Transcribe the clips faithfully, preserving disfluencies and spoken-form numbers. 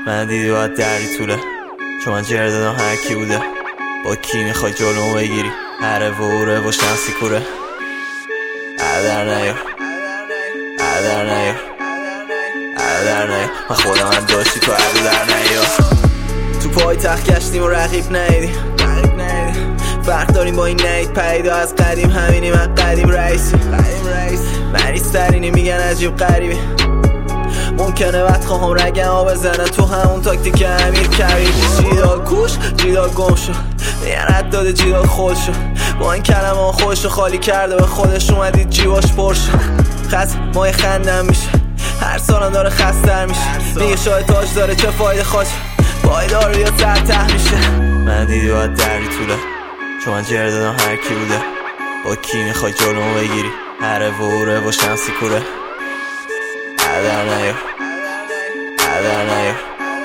من دیدی باید دری طوله، چون من جر دادم هر کی بوده. با کی میخوای جلومو بگیری؟ هره و اوره و شمسی کوره. عدر نیار عدر نیار عدر نیار من خودم هم داشتی تو عدو در نیار. تو پای تخت گشتیم و رقیب نیدیم فرق داریم با این نید پیدا از قدیم همینی. من قدیم رئیسی مریض ترینی میگن عجیب غریبی. ممکنه بد خواهم رگم ها بزنن تو همون تاکتیک امیر کبیر. جیدال کوش جیدال گم شد میگن رد داده جیدال خود شد. با این کلمه ها خودشو خالی کرده به خودش اومدید جیباش پر شد. خط مای خندم میشه هر سالم داره خستر میشه. میگه شاید تاج داره چه فایده خواست پایدار یا تحت میشه. من دیدی باید دری طوله، چون من جر دادم هر کی بوده. با کی میخوای جلومو بگیری؟ هره و اوره و شمسی کوره. عدر نیار عدر نیار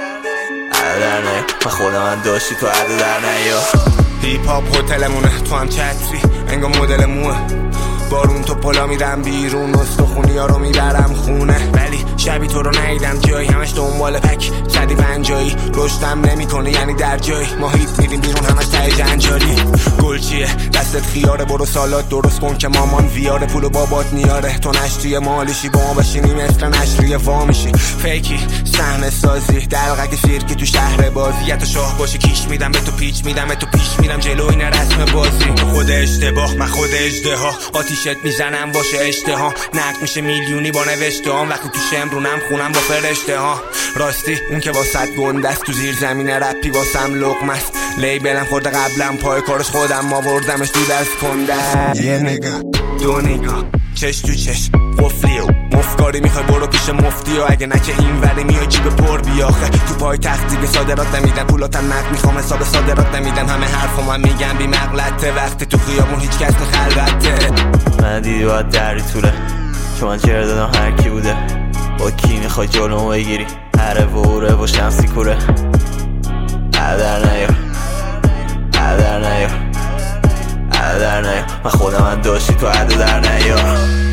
عدر نیار من خودم هم داشتی تو عدو در نیار. هیپ هاپ هتلمونه تو هم چتری انگا مدل موه. بارون تو پلا میرم بیرون استخونی ها رو میبرم خونه. ولی شبی تو رو نیدم جایی همش دنبال پک صدی پنجایی. رشدم نمی کنه یعنی در جایی ما هیپ میریم بیرون همش ته جنجالی. گل چیه دستت خیاره برو سالات درست کن که مامان ویاره. پول بابات نیاره تو نشتی مالشی با ما بشینی مثل نشریه وا میشی. فیکی صحنه سازی دلغک سیرکی تو شهر بازی. تو شاه باشی کیش میدم به تو پیچ میدم به تو پیش میرم جلو این رسم بازی. تو خود اشتباه من خود اژدها آتیشت میزنم باشه اشتها. نقد میشه میلیونی با نوشته هم وقتی تو شمرونم خونم با فرشته ها. راستی اون که واسط گندست تو زیر زمین رپی واسم لقمست. لیبلم خورده قبلم پای کارش خودم آوردمش تو دست کنده. یه نگاه دو نگاه چش تو چش قفلی و مفکاری میخوای برو پیش مفتی. و اگه نکه این ولی میای جیب پر بیاخه. تو پای تختی به صادرات نمیدن پولاتم نقد میخوام حساب صادرات نمیدن. همه حرفو من میگم بی مغلطه وقتی تو خیابون هیچ کس نخلوته. من دیدی باید دری طوله، چون من جر دادم هر کی بوده. با کی میخوای جلومو بگیری؟ هره و اوره و شمسی کوره. عدر نیار عدر نیار عدر نیار من خودم هم داشتی تو عدو در نیار.